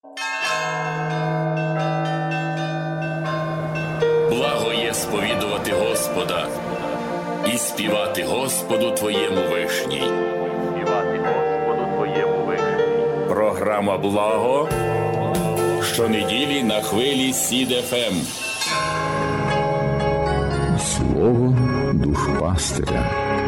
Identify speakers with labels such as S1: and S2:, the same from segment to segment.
S1: Благо є сповідувати Господа і співати Господу твоєму вишній. Співати Господу твоєму вишній. Програма «Благо» щонеділі на хвилі СІД-ФМ.
S2: Слово душпастиря.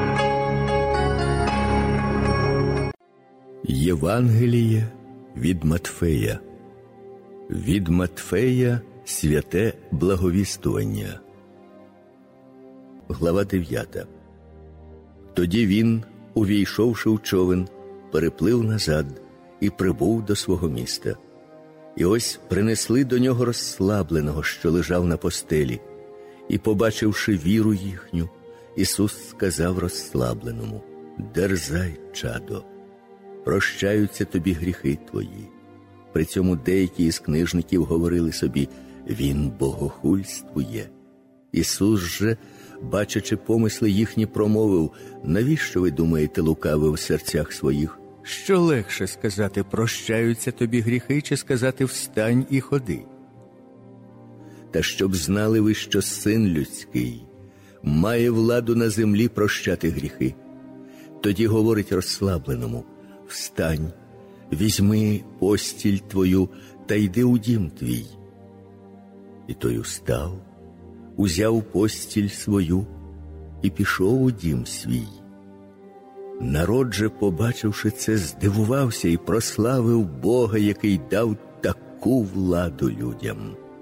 S2: Євангеліє від Матфея. Від Матфея святе благовістування. Глава 9. Тоді він, увійшовши в човен, переплив назад і прибув до свого міста. І ось принесли до нього розслабленого, що лежав на постелі. І, побачивши віру їхню, Ісус сказав розслабленому: «Дерзай, чадо, прощаються тобі гріхи твої». При цьому деякі із книжників говорили собі: «Він богохульствує». Ісус же, бачачи помисли їхні, промовив: «Навіщо ви думаєте лукаве в серцях своїх? Що легше сказати: прощаються тобі гріхи, чи сказати: встань і ходи? Та щоб знали ви, що Син людський має владу на землі прощати гріхи». Тоді говорить розслабленому: «Встань, візьми постіль твою та йди у дім твій». І той устав, узяв постіль свою і пішов у дім свій. Народ же, побачивши це, здивувався і прославив Бога, який дав таку владу людям.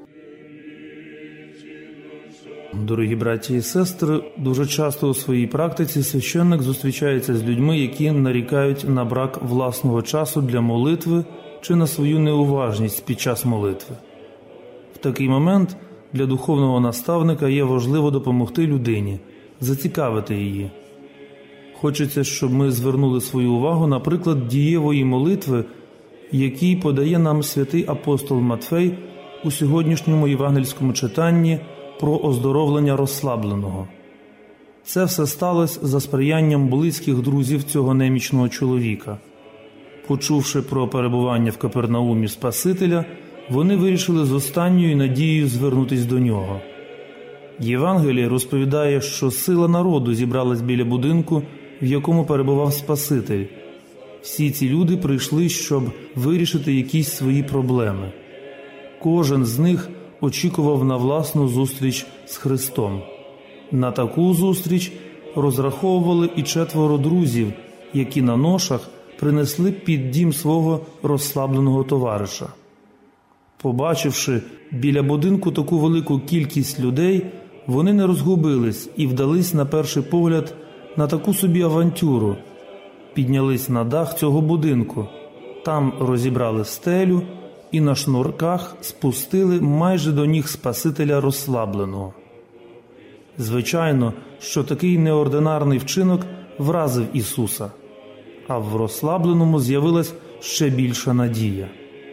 S3: Дорогі браті і сестри, дуже часто у своїй практиці священник зустрічається з людьми, які нарікають на брак власного часу для молитви чи на свою неуважність під час молитви. В такий момент для духовного наставника є важливо допомогти людині, зацікавити її. Хочеться, щоб ми звернули свою увагу на приклад дієвої молитви, який подає нам святий апостол Матфей у сьогоднішньому євангельському читанні про оздоровлення розслабленого. Це все сталося за сприянням близьких друзів цього немічного чоловіка. Почувши про перебування в Капернаумі Спасителя, вони вирішили з останньою надією звернутись до нього. Євангеліє розповідає, що сила народу зібралась біля будинку, в якому перебував Спаситель. Всі ці люди прийшли, щоб вирішити якісь свої проблеми. Кожен з них очікував на власну зустріч з Христом. На таку зустріч розраховували і 4 друзів, які на ношах принесли під дім свого розслабленого товариша. Побачивши біля будинку таку велику кількість людей, вони не розгубились і вдались на перший погляд на таку собі авантюру. Піднялись на дах цього будинку, там розібрали стелю і на шнурках спустили майже до ніг Спасителя розслабленого. Звичайно, що такий неординарний вчинок вразив Ісуса, а в розслабленому з'явилась ще більша надія.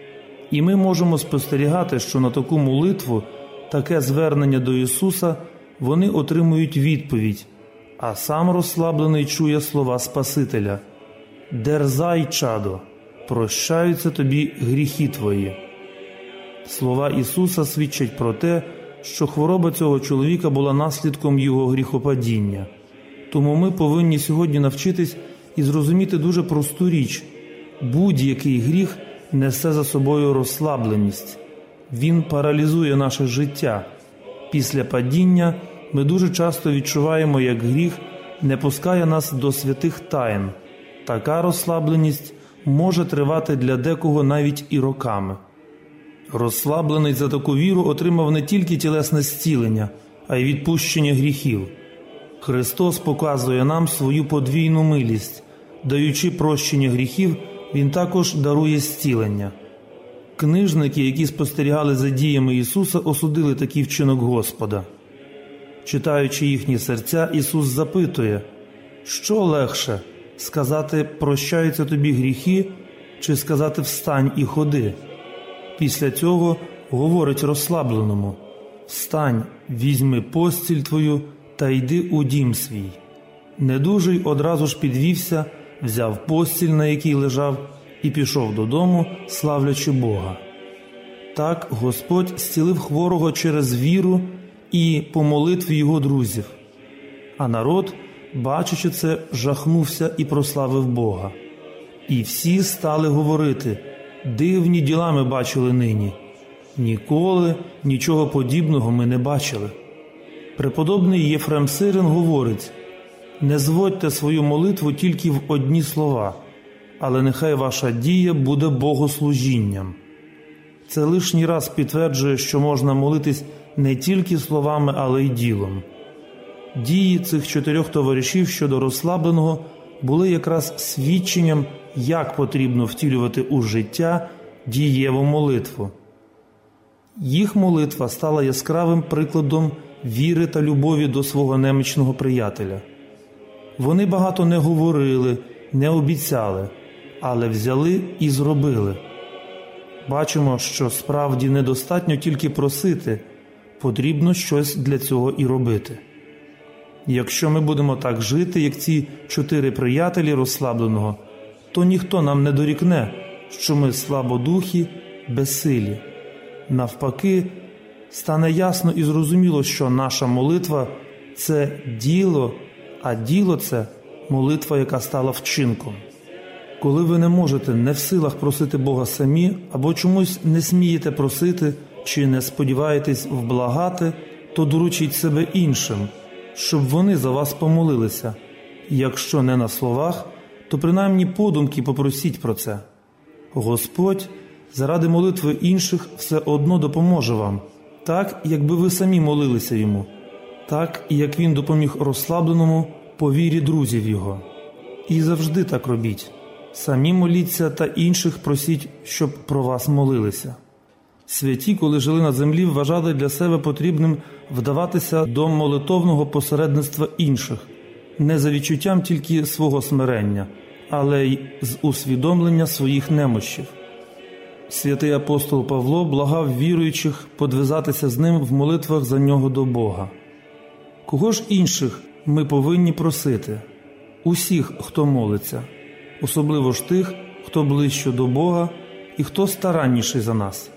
S3: І ми можемо спостерігати, що на таку молитву, таке звернення до Ісуса вони отримують відповідь, а сам розслаблений чує слова Спасителя: «Дерзай, чадо, прощаються тобі гріхи твої». Слова Ісуса свідчать про те, що хвороба цього чоловіка була наслідком його гріхопадіння. Тому ми повинні сьогодні навчитись і зрозуміти дуже просту річ: будь-який гріх несе за собою розслабленість. Він паралізує наше життя. Після падіння ми дуже часто відчуваємо, як гріх не пускає нас до святих тайн. Така розслабленість може тривати для декого навіть і роками. Розслаблений за таку віру отримав не тільки тілесне зцілення, а й відпущення гріхів. Христос показує нам свою подвійну милість. Даючи прощення гріхів, Він також дарує зцілення. Книжники, які спостерігали за діями Ісуса, осудили такий вчинок Господа. Читаючи їхні серця, Ісус запитує: що легше – сказати «прощаються тобі гріхи» чи сказати «встань і ходи»? Після цього говорить розслабленому: «Встань, візьми постіль твою та йди у дім свій». Недужий одразу ж підвівся, взяв постіль, на якій лежав, і пішов додому, славлячи Бога. Так Господь зцілив хворого через віру і по молитві його друзів. А народ, бачачи це, жахнувся і прославив Бога. І всі стали говорити: «Дивні діла ми бачили нині. Ніколи нічого подібного ми не бачили». Преподобний Єфрем Сирин говорить: «Не зводьте свою молитву тільки в одні слова, але нехай ваша дія буде богослужінням». Це лишній раз підтверджує, що можна молитись не тільки словами, але й ділом. Дії цих 4 товаришів щодо розслабленого були якраз свідченням, як потрібно втілювати у життя дієву молитву. Їх молитва стала яскравим прикладом віри та любові до свого немічного приятеля. Вони багато не говорили, не обіцяли, але взяли і зробили. Бачимо, що справді недостатньо тільки просити, потрібно щось для цього і робити. Якщо ми будемо так жити, як ці 4 приятелі розслабленого, то ніхто нам не дорікне, що ми слабодухі, безсилі. Навпаки, стане ясно і зрозуміло, що наша молитва – це діло, а діло – це молитва, яка стала вчинком. Коли ви не можете, не в силах просити Бога самі, або чомусь не смієте просити, чи не сподіваєтесь вблагати, то доручіть себе іншим, щоб вони за вас помолилися. Якщо не на словах, то принаймні подумки попросіть про це. Господь заради молитви інших все одно допоможе вам, так, якби ви самі молилися Йому, так, як Він допоміг розслабленому по вірі друзів Його. І завжди так робіть. Самі моліться та інших просіть, щоб про вас молилися. Святі, коли жили на землі, вважали для себе потрібним вдаватися до молитовного посередництва інших, не за відчуттям тільки свого смирення, але й з усвідомлення своїх немощів. Святий апостол Павло благав віруючих подвизатися з ним в молитвах за нього до Бога. Кого ж інших ми повинні просити? Усіх, хто молиться, особливо ж тих, хто ближче до Бога і хто старанніший за нас.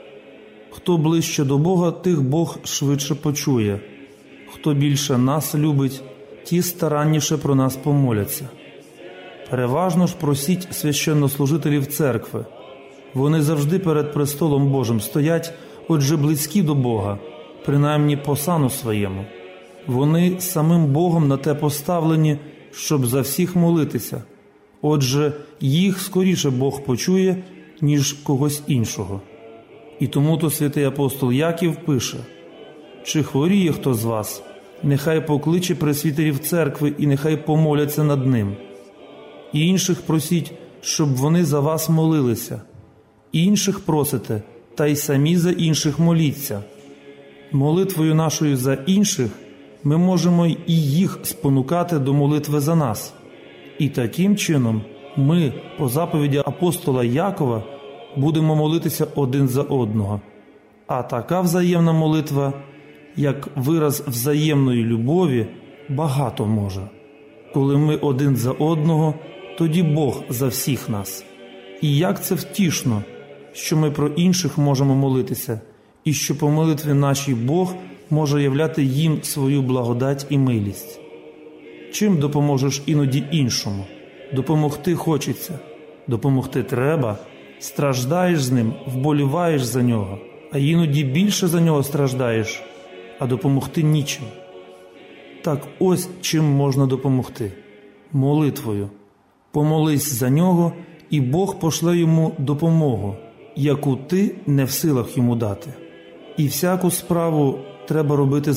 S3: Хто ближче до Бога, тих Бог швидше почує. Хто більше нас любить, ті старанніше про нас помоляться. Переважно ж просіть священнослужителів церкви. Вони завжди перед престолом Божим стоять, отже близькі до Бога, принаймні по сану своєму. Вони самим Богом на те поставлені, щоб за всіх молитися. Отже, їх скоріше Бог почує, ніж когось іншого. І тому-то святий апостол Яків пише: «Чи хворіє хто з вас? Нехай покличе пресвітерів церкви і нехай помоляться над ним. І інших просіть, щоб вони за вас молилися. Інших просите, та й самі за інших моліться». Молитвою нашою за інших ми можемо і їх спонукати до молитви за нас. І таким чином ми, по заповіді апостола Якова, будемо молитися один за одного. А така взаємна молитва, як вираз взаємної любові, багато може. Коли ми один за одного, тоді Бог за всіх нас. І як це втішно, що ми про інших можемо молитися, і що по молитві нашій Бог може являти їм свою благодать і милість. Чим допоможеш іноді іншому? Допомогти хочеться, допомогти треба, страждаєш з ним, вболіваєш за нього, а іноді більше за нього страждаєш, а допомогти нічим. Так ось чим можна допомогти – молитвою. Помолись за нього, і Бог пошле йому допомогу, яку ти не в силах йому дати. І всяку справу треба робити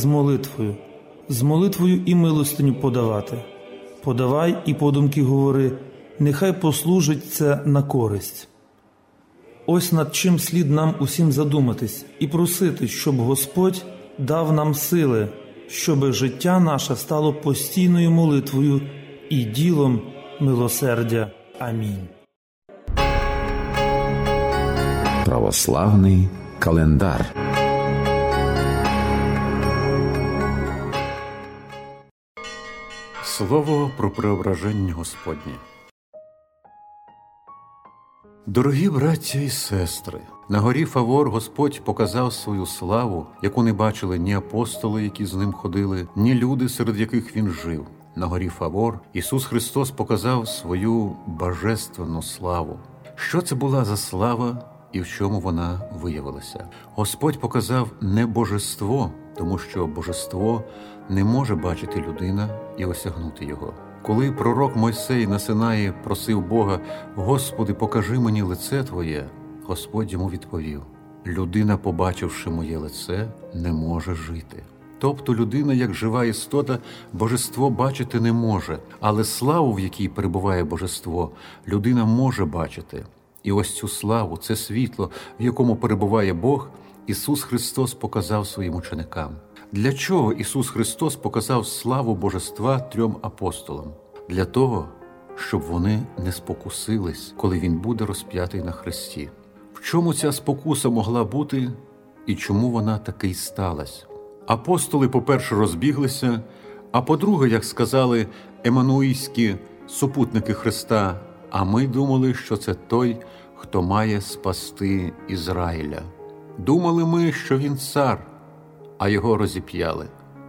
S3: з молитвою і милостиню подавати. Подавай і подумки говори, нехай послужить це на користь. Ось над чим слід нам усім задуматись і просити, щоб Господь дав нам сили, щоби життя наше стало постійною молитвою і ділом милосердя. Амінь.
S4: Православний календар. Слово про преображення Господнє. Дорогі браття і сестри, на горі Фавор Господь показав свою славу, яку не бачили ні апостоли, які з ним ходили, ні люди, серед яких він жив. На горі Фавор Ісус Христос показав свою божественну славу. Що це була за слава і в чому вона виявилася? Господь показав не божество, тому що божество не може бачити людина і осягнути його. Коли пророк Мойсей на Синаї просив Бога: «Господи, покажи мені лице Твоє», Господь йому відповів: «Людина, побачивши моє лице, не може жити». Тобто людина, як жива істота, божество бачити не може, але славу, в якій перебуває божество, людина може бачити. І ось цю славу, це світло, в якому перебуває Бог, Ісус Христос показав своїм ученикам. Для чого Ісус Христос показав славу божества 3 апостолам? Для того, щоб вони не спокусились, коли Він буде розп'ятий на хресті. В чому ця спокуса могла бути і чому вона таки й сталась? Апостоли, по-перше, розбіглися, а по-друге, як сказали еммануїльські супутники Христа, а ми думали, що це той, хто має спасти Ізраїля. Думали ми, що він цар, а його розіп'яли.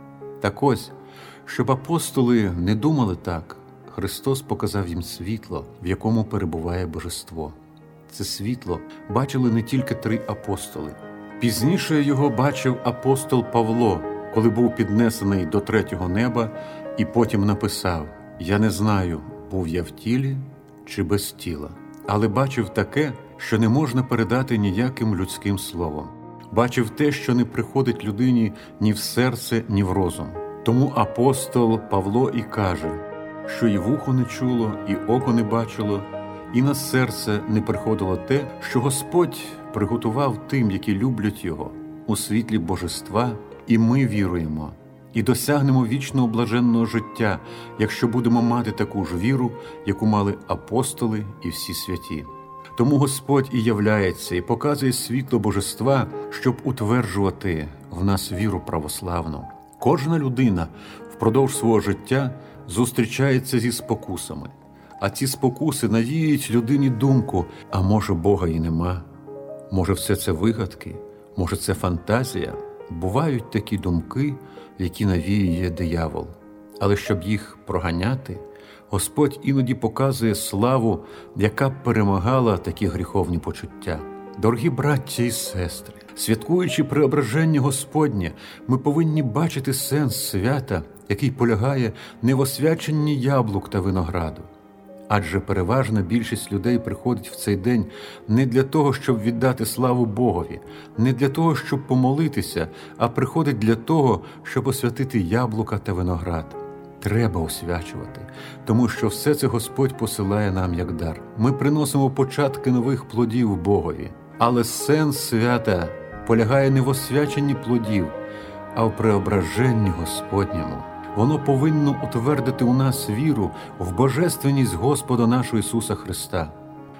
S4: Так ось, щоб апостоли не думали так, Христос показав їм світло, в якому перебуває божество. Це світло бачили не тільки 3 апостоли. Пізніше його бачив апостол Павло, коли був піднесений до 3-го неба, і потім написав: «Я не знаю, був я в тілі чи без тіла, але бачив таке, що не можна передати ніяким людським словом. Бачив те, що не приходить людині ні в серце, ні в розум». Тому апостол Павло і каже, що і вухо не чуло, і око не бачило, і на серце не приходило те, що Господь приготував тим, які люблять Його, у світлі божества, і ми віруємо, і досягнемо вічного блаженного життя, якщо будемо мати таку ж віру, яку мали апостоли і всі святі. Тому Господь і являється, і показує світло божества, щоб утверджувати в нас віру православну. Кожна людина впродовж свого життя зустрічається зі спокусами, а ці спокуси навіюють людині думку: а може Бога і нема? Може все це вигадки? Може це фантазія? Бувають такі думки, які навіює диявол. Але щоб їх проганяти, Господь іноді показує славу, яка перемагала такі гріховні почуття. Дорогі браття і сестри, святкуючи преображення Господнє, ми повинні бачити сенс свята, який полягає не в освяченні яблук та винограду. Адже переважна більшість людей приходить в цей день не для того, щоб віддати славу Богові, не для того, щоб помолитися, а приходить для того, щоб освятити яблука та виноград. Треба освячувати, тому що все це Господь посилає нам як дар. Ми приносимо початки нових плодів Богові. Але сенс свята полягає не в освяченні плодів, а в преображенні Господньому. Воно повинно утвердити у нас віру в божественність Господа нашого Ісуса Христа.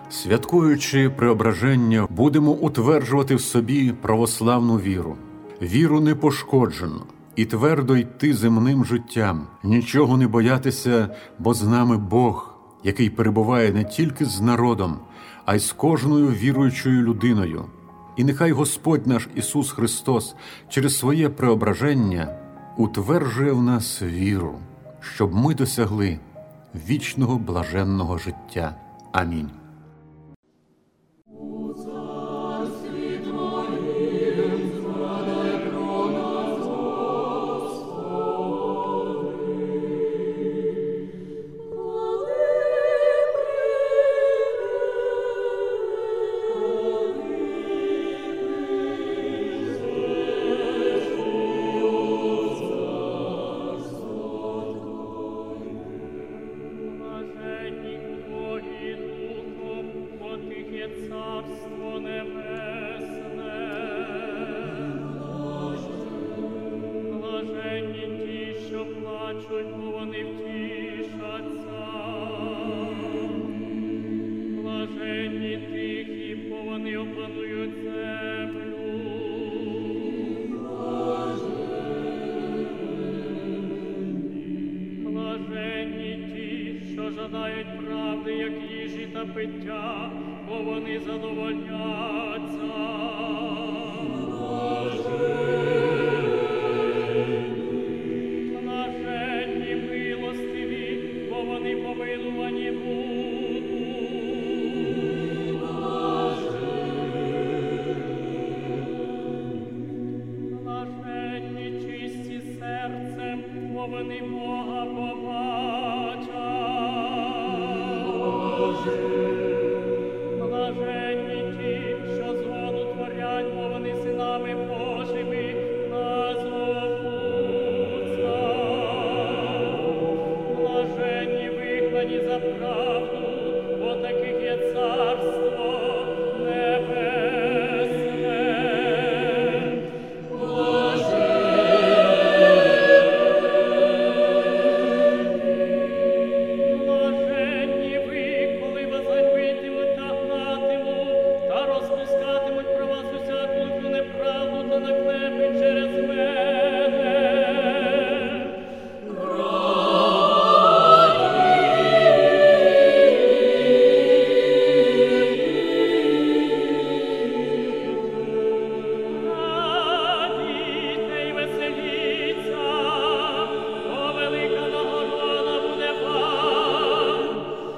S4: Святкуючи преображення, будемо утверджувати в собі православну віру. Віру непошкоджену і твердо йти земним життям, нічого не боятися, бо з нами Бог, який перебуває не тільки з народом, а й з кожною віруючою людиною. І нехай Господь наш Ісус Христос через своє преображення утверджує в нас віру, щоб ми досягли вічного блаженного життя. Амінь.
S5: Жадають правди, як їжі та пиття, бо вони задовольняться. Блаженні милостиві, бо вони помилувані будуть. Блаженні чисті серцем, бо вони Бога побачать. Блаженні ті, що згоду творять, бо вони синами Божими назовуться. Блаженні вигнані за правду, бо таких є царство небесне. Блаженні ви, коли вас ганьбитимуть та гнатимуть, та розпускатимуть про вас усяку неправду та наклепи через мене. Радійте й веселіться, бо велика нагорода буде вам.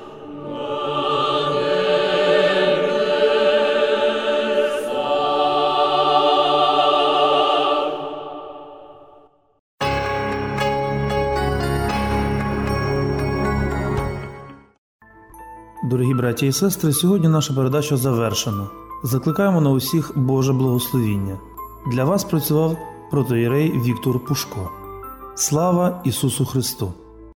S3: Дорогі браті і сестри, сьогодні наша передача завершена. Закликаємо на усіх Боже благословіння. Для вас працював протоієрей Віктор Пушко. Слава Ісусу Христу!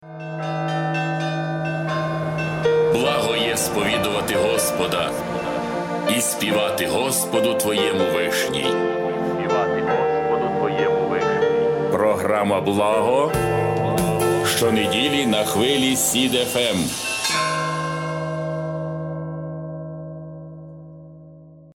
S1: Благо є сповідувати Господа і співати Господу твоєму вишній. Співати Господу твоєму вишній. Програма «Благо» щонеділі на хвилі СІД ФМ.